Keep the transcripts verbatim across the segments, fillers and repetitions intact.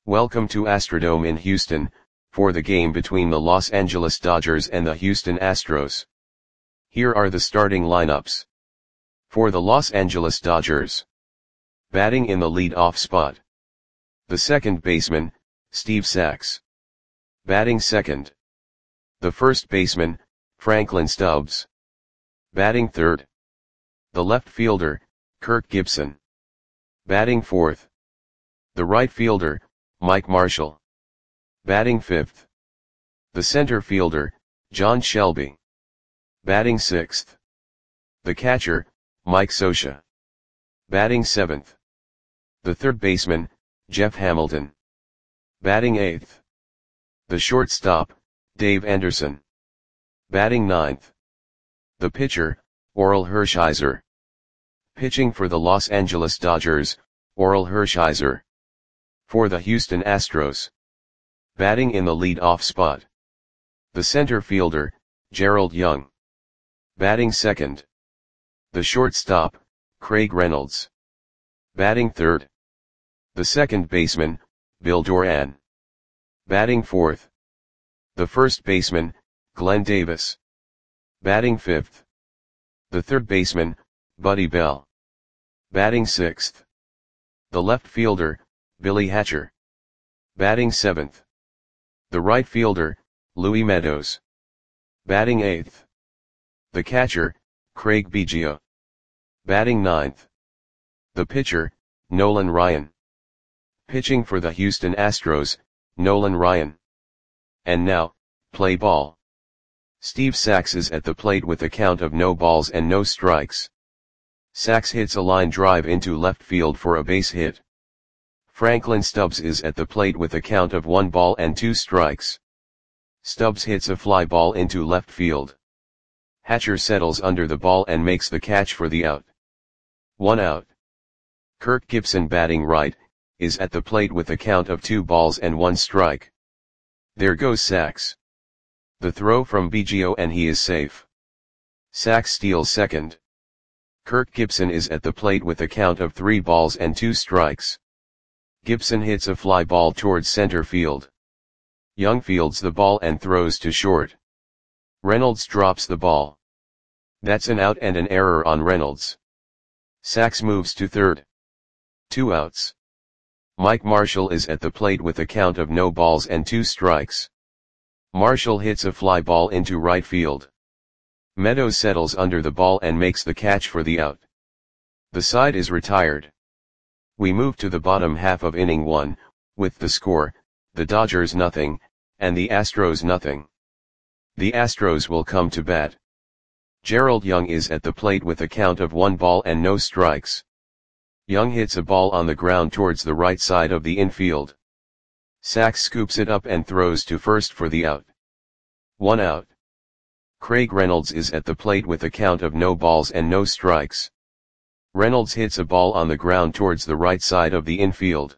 Welcome to Astrodome in Houston, for the game between the Los Angeles Dodgers and the Houston Astros. Here are the starting lineups. For the Los Angeles Dodgers. Batting in the lead-off spot. The second baseman, Steve Sax. Batting second. The first baseman, Franklin Stubbs. Batting third. The left fielder, Kirk Gibson. Batting fourth. The right fielder, Mike Marshall. Batting fifth. The center fielder, John Shelby. Batting sixth. The catcher, Mike Scioscia. Batting seventh. The third baseman, Jeff Hamilton. Batting eighth. The shortstop, Dave Anderson. Batting ninth. The pitcher, Orel Hershiser. Pitching for the Los Angeles Dodgers, Orel Hershiser. For the Houston Astros. Batting in the lead-off spot. The center fielder, Gerald Young. Batting second. The shortstop, Craig Reynolds. Batting third. The second baseman, Bill Doran. Batting fourth. The first baseman, Glenn Davis. Batting fifth. The third baseman, Buddy Bell. Batting sixth. The left fielder, Billy Hatcher. Batting seventh. The right fielder, Louis Meadows. Batting eighth. The catcher, Craig Biggio. Batting ninth. The pitcher, Nolan Ryan. Pitching for the Houston Astros, Nolan Ryan. And now, play ball. Steve Sax is at the plate with a count of no balls and no strikes. Sax hits a line drive into left field for a base hit. Franklin Stubbs is at the plate with a count of one ball and two strikes. Stubbs hits a fly ball into left field. Hatcher settles under the ball and makes the catch for the out. One out. Kirk Gibson, batting right, is at the plate with a count of two balls and one strike. There goes Sax. The throw from Biggio and he is safe. Sax steals second. Kirk Gibson is at the plate with a count of three balls and two strikes. Gibson hits a fly ball towards center field. Young fields the ball and throws to short. Reynolds drops the ball. That's an out and an error on Reynolds. Sax moves to third. Two outs. Mike Marshall is at the plate with a count of no balls and two strikes. Marshall hits a fly ball into right field. Meadows settles under the ball and makes the catch for the out. The side is retired. We move to the bottom half of inning one, with the score, the Dodgers nothing, and the Astros nothing. The Astros will come to bat. Gerald Young is at the plate with a count of one ball and no strikes. Young hits a ball on the ground towards the right side of the infield. Sax scoops it up and throws to first for the out. One out. Craig Reynolds is at the plate with a count of no balls and no strikes. Reynolds hits a ball on the ground towards the right side of the infield.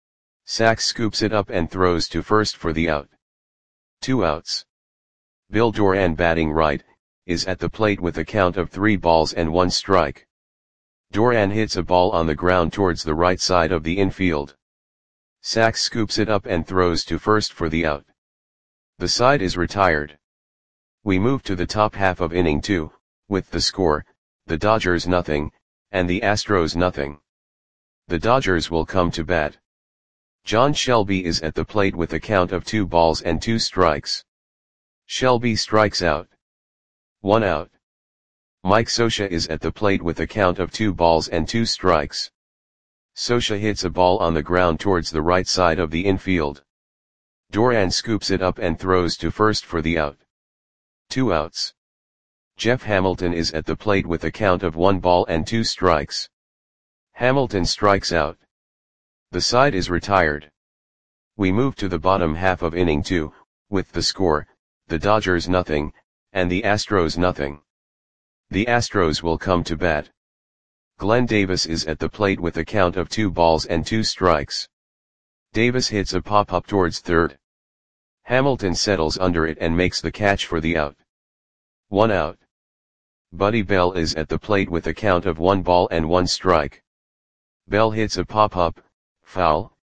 Sax scoops it up and throws to first for the out. Two outs. Bill Doran, batting right, is at the plate with a count of three balls and one strike. Doran hits a ball on the ground towards the right side of the infield. Sax scoops it up and throws to first for the out. The side is retired. We move to the top half of inning two, with the score, the Dodgers nothing, and the Astros nothing. The Dodgers will come to bat. John Shelby is at the plate with a count of two balls and two strikes. Shelby strikes out. One out. Mike Scioscia is at the plate with a count of two balls and two strikes. Scioscia hits a ball on the ground towards the right side of the infield. Doran scoops it up and throws to first for the out. Two outs. Jeff Hamilton is at the plate with a count of one ball and two strikes. Hamilton strikes out. The side is retired. We move to the bottom half of inning two, with the score, the Dodgers nothing, and the Astros nothing. The Astros will come to bat. Glenn Davis is at the plate with a count of two balls and two strikes. Davis hits a pop-up towards third. Hamilton settles under it and makes the catch for the out. One out. Buddy Bell is at the plate with a count of one ball and one strike. Bell hits a pop-up, foul,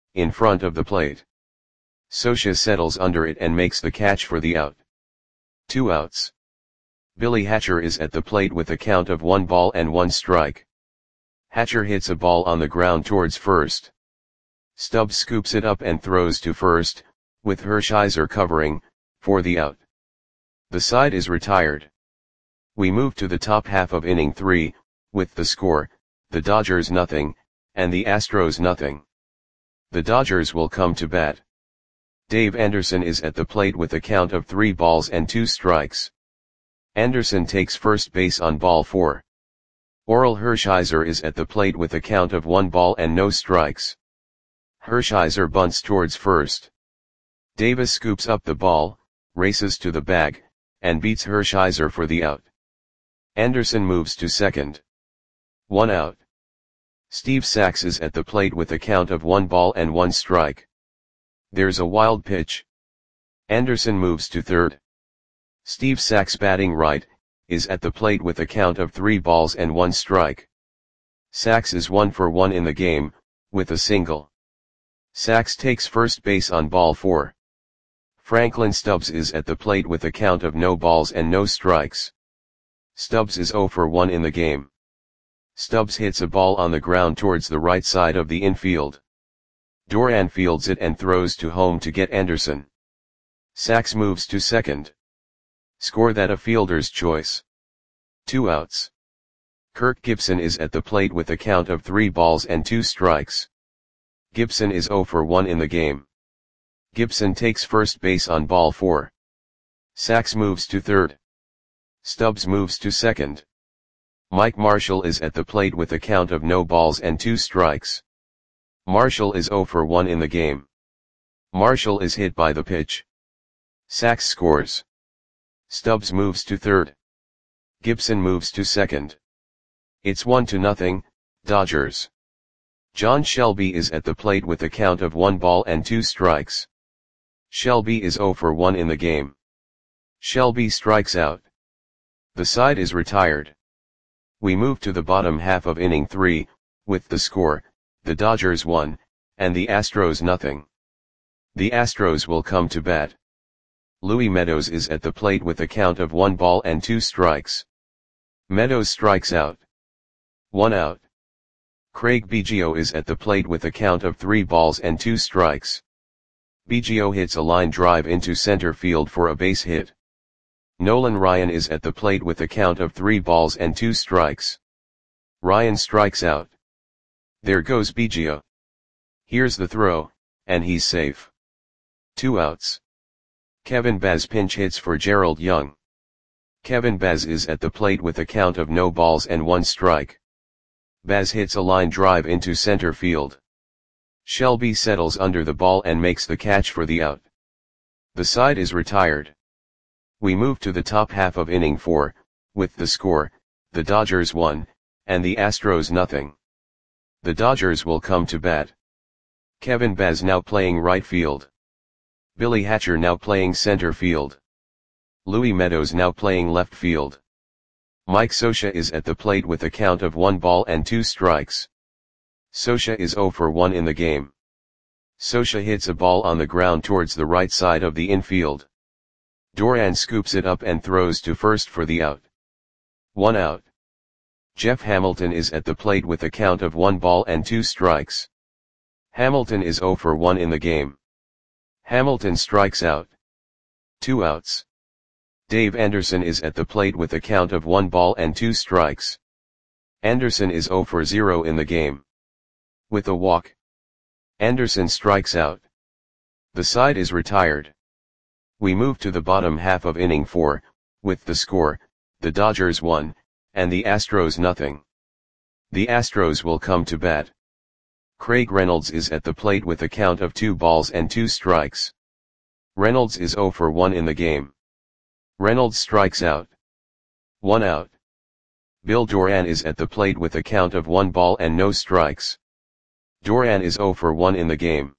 in front of the plate. Scioscia settles under it and makes the catch for the out. Two outs. Billy Hatcher is at the plate with a count of one ball and one strike. Hatcher hits a ball on the ground towards first. Stubbs scoops it up and throws to first, with Hershiser covering, for the out. The side is retired. We move to the top half of inning three, with the score, the Dodgers nothing, and the Astros nothing. The Dodgers will come to bat. Dave Anderson is at the plate with a count of three balls and two strikes. Anderson takes first base on ball four. Orel Hershiser is at the plate with a count of one ball and no strikes. Hershiser bunts towards first. Davis scoops up the ball, races to the bag, and beats Hershiser for the out. Anderson moves to second. One out. Steve Sax is at the plate with a count of one ball and one strike. There's a wild pitch. Anderson moves to third. Steve Sax, batting right, is at the plate with a count of three balls and one strike. Sax is one for one in the game, with a single. Sax takes first base on ball four. Franklin Stubbs is at the plate with a count of no balls and no strikes. Stubbs is zero for one in the game. Stubbs hits a ball on the ground towards the right side of the infield. Duran fields it and throws to home to get Anderson. Sax moves to second. Score that a fielder's choice. Two outs. Kirk Gibson is at the plate with a count of three balls and two strikes. Gibson is zero for one in the game. Gibson takes first base on ball four. Sax moves to third. Stubbs moves to second. Mike Marshall is at the plate with a count of no balls and two strikes. Marshall is zero for one in the game. Marshall is hit by the pitch. Sax scores. Stubbs moves to third. Gibson moves to second. It's one to nothing, Dodgers. John Shelby is at the plate with a count of one ball and two strikes. Shelby is zero for one in the game. Shelby strikes out. The side is retired. We move to the bottom half of inning three, with the score, the Dodgers one, and the Astros nothing. The Astros will come to bat. Louis Meadows is at the plate with a count of one ball and two strikes. Meadows strikes out. One out. Craig Biggio is at the plate with a count of three balls and two strikes. Biggio hits a line drive into center field for a base hit. Nolan Ryan is at the plate with a count of three balls and two strikes. Ryan strikes out. There goes Biggio. Here's the throw, and he's safe. Two outs. Kevin Baz pinch hits for Gerald Young. Kevin Baz is at the plate with a count of no balls and one strike. Baz hits a line drive into center field. Shelby settles under the ball and makes the catch for the out. The side is retired. We move to the top half of inning four, with the score, the Dodgers one, and the Astros nothing. The Dodgers will come to bat. Kevin Baz now playing right field. Billy Hatcher now playing center field. Louis Meadows now playing left field. Mike Scioscia is at the plate with a count of one ball and two strikes. Scioscia is zero for one in the game. Scioscia hits a ball on the ground towards the right side of the infield. Duran scoops it up and throws to first for the out. One out. Jeff Hamilton is at the plate with a count of one ball and two strikes. Hamilton is zero for one in the game. Hamilton strikes out. Two outs. Dave Anderson is at the plate with a count of one ball and two strikes. Anderson is zero for zero in the game. With a walk. Anderson strikes out. The side is retired. We move to the bottom half of inning four, with the score, the Dodgers one, and the Astros nothing. The Astros will come to bat. Craig Reynolds is at the plate with a count of two balls and two strikes. Reynolds is zero for one in the game. Reynolds strikes out. One out. Bill Duran is at the plate with a count of one ball and no strikes. Duran is zero for one in the game.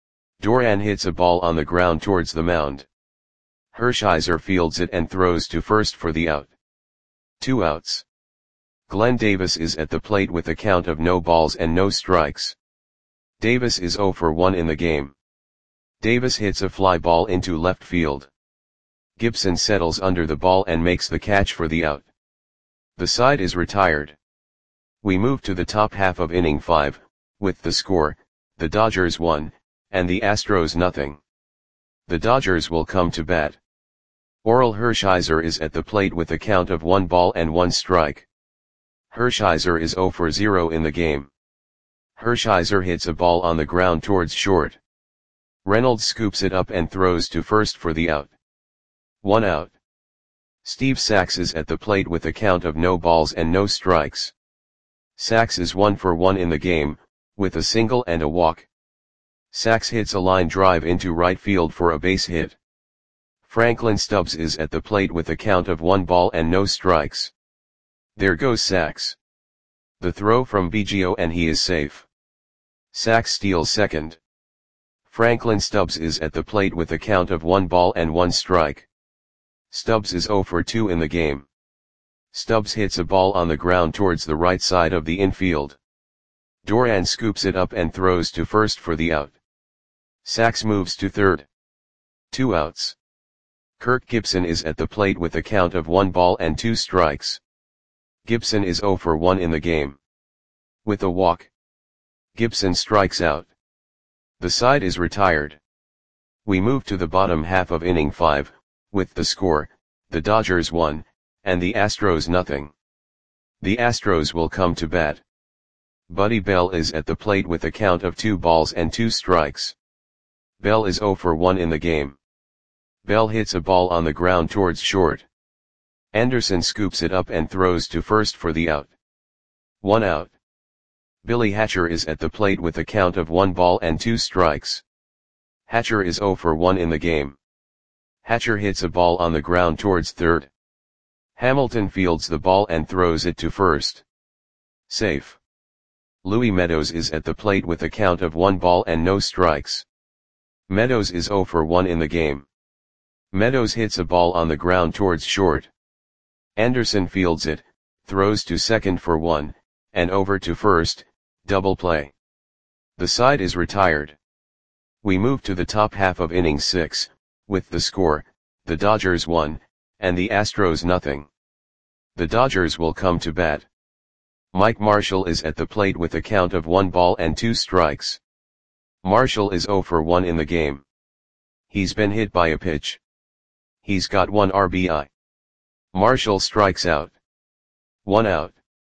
Duran hits a ball on the ground towards the mound. Hershiser fields it and throws to first for the out. Two outs. Glenn Davis is at the plate with a count of no balls and no strikes. Davis is zero for one in the game. Davis hits a fly ball into left field. Gibson settles under the ball and makes the catch for the out. The side is retired. We move to the top half of inning five, with the score, the Dodgers one, and the Astros nothing. The Dodgers will come to bat. Orel Hershiser is at the plate with a count of one ball and one strike. Hershiser is zero for zero in the game. Hershiser hits a ball on the ground towards short. Reynolds scoops it up and throws to first for the out. One out. Steve Sax is at the plate with a count of no balls and no strikes. Sax is one for one in the game, with a single and a walk. Sax hits a line drive into right field for a base hit. Franklin Stubbs is at the plate with a count of one ball and no strikes. There goes Sax. The throw from Biggio and he is safe. Sax steals second. Franklin Stubbs is at the plate with a count of one ball and one strike. Stubbs is zero for two in the game. Stubbs hits a ball on the ground towards the right side of the infield. Duran scoops it up and throws to first for the out. Sax moves to third. Two outs. Kirk Gibson is at the plate with a count of one ball and two strikes. Gibson is zero for one in the game. With a walk, Gibson strikes out. The side is retired. We move to the bottom half of inning five, with the score, the Dodgers one, and the Astros nothing. The Astros will come to bat. Buddy Bell is at the plate with a count of two balls and two strikes. Bell is zero for one in the game. Bell hits a ball on the ground towards short. Anderson scoops it up and throws to first for the out. One out. Billy Hatcher is at the plate with a count of one ball and two strikes. Hatcher is zero for one in the game. Hatcher hits a ball on the ground towards third. Hamilton fields the ball and throws it to first. Safe. Louis Meadows is at the plate with a count of one ball and no strikes. Meadows is zero for one in the game. Meadows hits a ball on the ground towards short. Anderson fields it, throws to second for one, and over to first, double play. The side is retired. We move to the top half of inning six, with the score, the Dodgers one, and the Astros nothing. The Dodgers will come to bat. Mike Marshall is at the plate with a count of one ball and two strikes. Marshall is zero for one in the game. He's been hit by a pitch. He's got one R B I. Marshall strikes out. One out.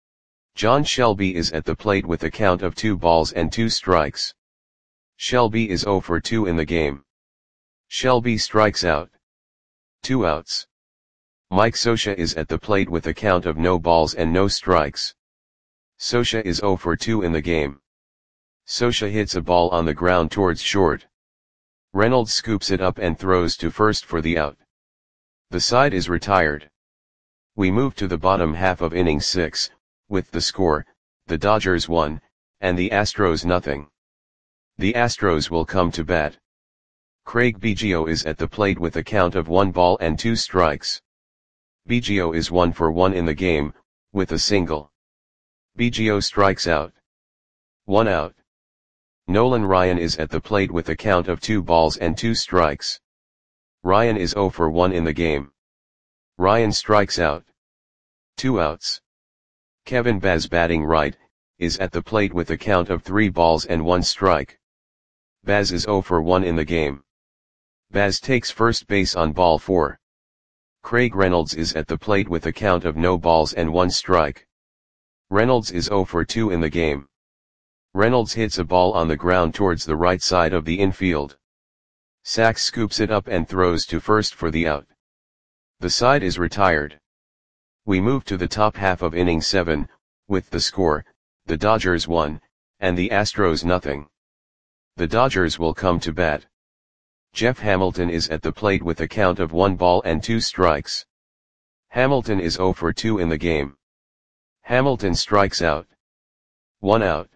John Shelby is at the plate with a count of two balls and two strikes. Shelby is zero for two in the game. Shelby strikes out. Two outs. Mike Scioscia is at the plate with a count of no balls and no strikes. Scioscia is zero for two in the game. Scioscia hits a ball on the ground towards short. Reynolds scoops it up and throws to first for the out. The side is retired. We move to the bottom half of inning six, with the score, the Dodgers one, and the Astros nothing. The Astros will come to bat. Craig Biggio is at the plate with a count of one ball and two strikes. Biggio is one for one in the game, with a single. Biggio strikes out. One out. Nolan Ryan is at the plate with a count of two balls and two strikes. Ryan is zero for one in the game. Ryan strikes out. Two outs. Kevin Baz, batting right, is at the plate with a count of three balls and one strike. Baz is zero for one in the game. Baz takes first base on ball four. Craig Reynolds is at the plate with a count of no balls and one strike. Reynolds is zero for two in the game. Reynolds hits a ball on the ground towards the right side of the infield. Sax scoops it up and throws to first for the out. The side is retired. We move to the top half of inning seven, with the score, the Dodgers one, and the Astros nothing. The Dodgers will come to bat. Jeff Hamilton is at the plate with a count of one ball and two strikes. Hamilton is zero for two in the game. Hamilton strikes out. One out.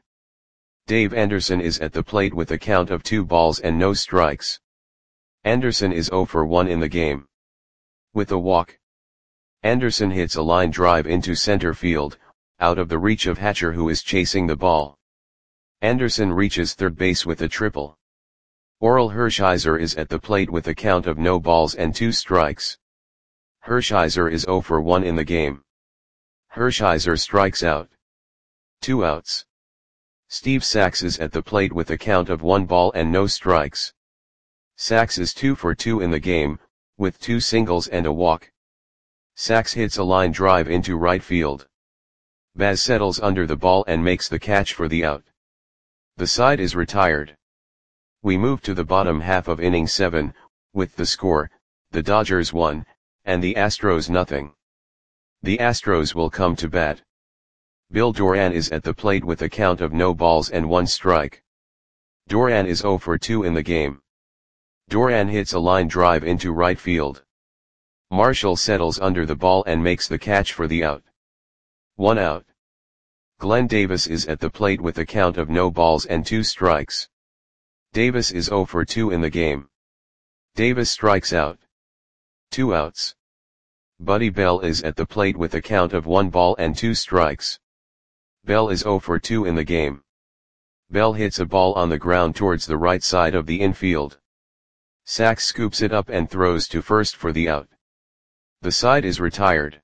Dave Anderson is at the plate with a count of two balls and no strikes. Anderson is zero for one in the game. With a walk, Anderson hits a line drive into center field, out of the reach of Hatcher, who is chasing the ball. Anderson reaches third base with a triple. Orel Hershiser is at the plate with a count of no balls and two strikes. Hershiser is zero for one in the game. Hershiser strikes out. Two outs. Steve Sax is at the plate with a count of one ball and no strikes. Sax is two for two in the game, with two singles and a walk. Sax hits a line drive into right field. Baz settles under the ball and makes the catch for the out. The side is retired. We move to the bottom half of inning seven, with the score, the Dodgers one, and the Astros nothing. The Astros will come to bat. Bill Doran is at the plate with a count of no balls and one strike. Doran is zero for two in the game. Doran hits a line drive into right field. Marshall settles under the ball and makes the catch for the out. One out. Glenn Davis is at the plate with a count of no balls and two strikes. Davis is zero for two in the game. Davis strikes out. Two outs. Buddy Bell is at the plate with a count of one ball and two strikes. Bell is zero for two in the game. Bell hits a ball on the ground towards the right side of the infield. Sax scoops it up and throws to first for the out. The side is retired.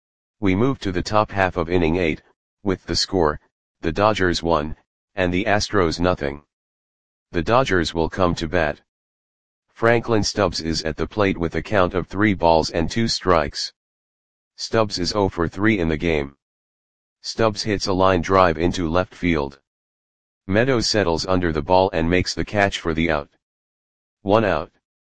We move to the top half of inning eight, with the score, the Dodgers one, and the Astros nothing. The Dodgers will come to bat. Franklin Stubbs is at the plate with a count of three balls and two strikes. Stubbs is zero for three in the game. Stubbs hits a line drive into left field. Meadows settles under the ball and makes the catch for the out. One out.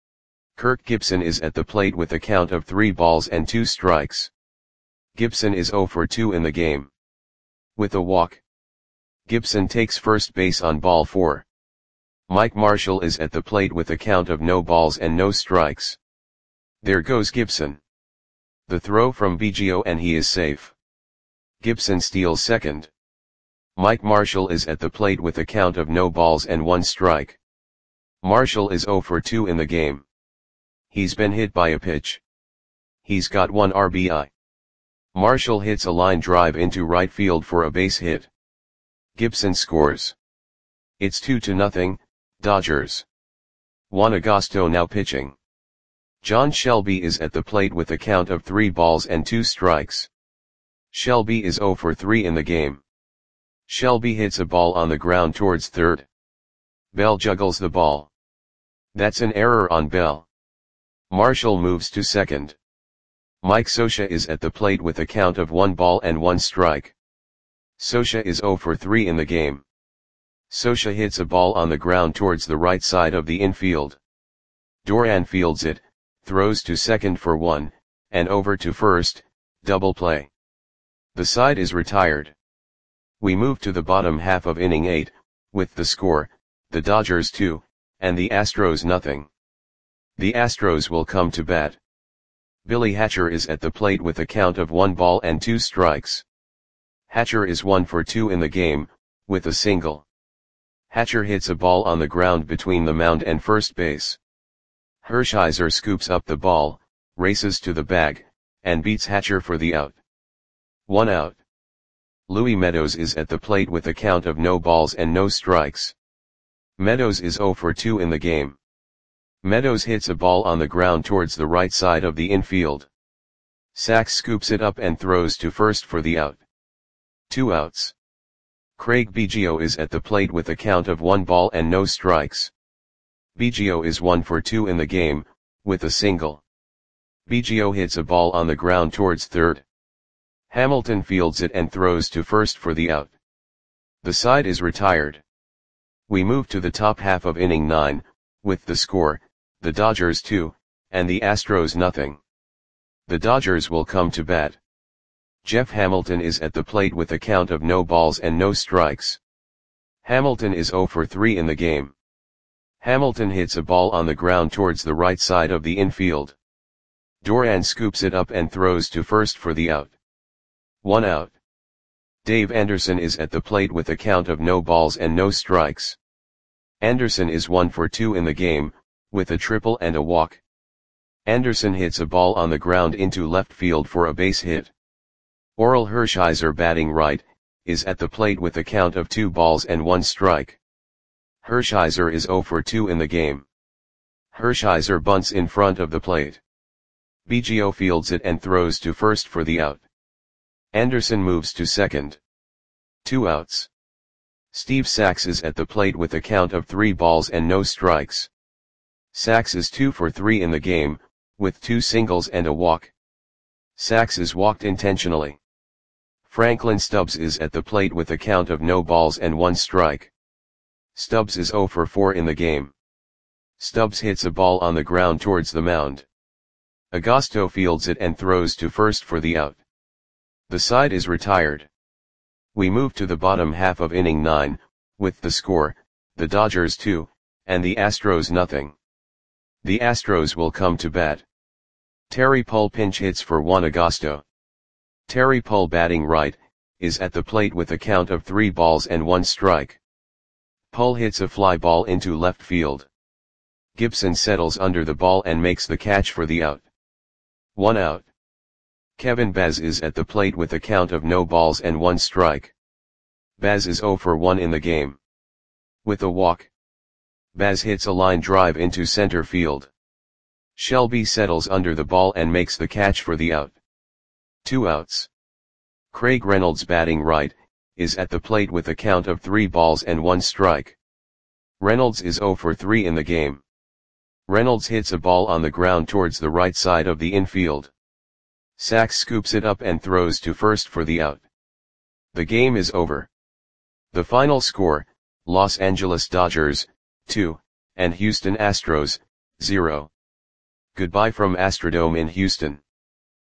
Kirk Gibson is at the plate with a count of three balls and two strikes. Gibson is zero for two in the game. With a walk. Gibson takes first base on ball four. Mike Marshall is at the plate with a count of no balls and no strikes. There goes Gibson. The throw from Biggio and he is safe. Gibson steals second. Mike Marshall is at the plate with a count of no balls and one strike. Marshall is zero for two in the game. He's been hit by a pitch. He's got one R B I. Marshall hits a line drive into right field for a base hit. Gibson scores. It's two to nothing, Dodgers. Juan Agosto now pitching. John Shelby is at the plate with a count of three balls and two strikes. Shelby is zero for three in the game. Shelby hits a ball on the ground towards third. Bell juggles the ball. That's an error on Bell. Marshall moves to second. Mike Scioscia is at the plate with a count of one ball and one strike. Scioscia is zero for three in the game. Scioscia hits a ball on the ground towards the right side of the infield. Doran fields it, throws to second for one, and over to first, double play. The side is retired. We move to the bottom half of inning eight, with the score, the Dodgers two, and the Astros nothing. The Astros will come to bat. Billy Hatcher is at the plate with a count of one ball and two strikes. Hatcher is one for two in the game, with a single. Hatcher hits a ball on the ground between the mound and first base. Hershiser scoops up the ball, races to the bag, and beats Hatcher for the out. One out. Louis Meadows is at the plate with a count of no balls and no strikes. Meadows is zero for two in the game. Meadows hits a ball on the ground towards the right side of the infield. Sax scoops it up and throws to first for the out. Two outs. Craig Biggio is at the plate with a count of one ball and no strikes. Biggio is one for two in the game, with a single. Biggio hits a ball on the ground towards third. Hamilton fields it and throws to first for the out. The side is retired. We move to the top half of inning nine, with the score, the Dodgers two, and the Astros nothing. The Dodgers will come to bat. Jeff Hamilton is at the plate with a count of no balls and no strikes. Hamilton is zero for three in the game. Hamilton hits a ball on the ground towards the right side of the infield. Doran scoops it up and throws to first for the out. One out. Dave Anderson is at the plate with a count of no balls and no strikes. Anderson is one for two in the game, with a triple and a walk. Anderson hits a ball on the ground into left field for a base hit. Orel Hershiser batting right, is at the plate with a count of two balls and one strike. Hershiser is zero for two in the game. Hershiser bunts in front of the plate. Biggio fields it and throws to first for the out. Anderson moves to second. Two outs. Steve Sax is at the plate with a count of three balls and no strikes. Sax is two for three in the game, with two singles and a walk. Sax is walked intentionally. Franklin Stubbs is at the plate with a count of no balls and one strike. Stubbs is zero for four in the game. Stubbs hits a ball on the ground towards the mound. Agosto fields it and throws to first for the out. The side is retired. We move to the bottom half of inning nine, with the score, the Dodgers two, and the Astros nothing. The Astros will come to bat. Terry Pull pinch hits for Juan Agosto. Terry Pull, batting right, is at the plate with a count of three balls and one strike. Pull hits a fly ball into left field. Gibson settles under the ball and makes the catch for the out. One out. Kevin Baz is at the plate with a count of no balls and one strike. Baz is zero for one in the game. With a walk, Baz hits a line drive into center field. Shelby settles under the ball and makes the catch for the out. Two outs. Craig Reynolds, batting right, is at the plate with a count of three balls and one strike. Reynolds is zero for three in the game. Reynolds hits a ball on the ground towards the right side of the infield. Sax scoops it up and throws to first for the out. The game is over. The final score, Los Angeles Dodgers, two, and Houston Astros, zero. Goodbye from Astrodome in Houston.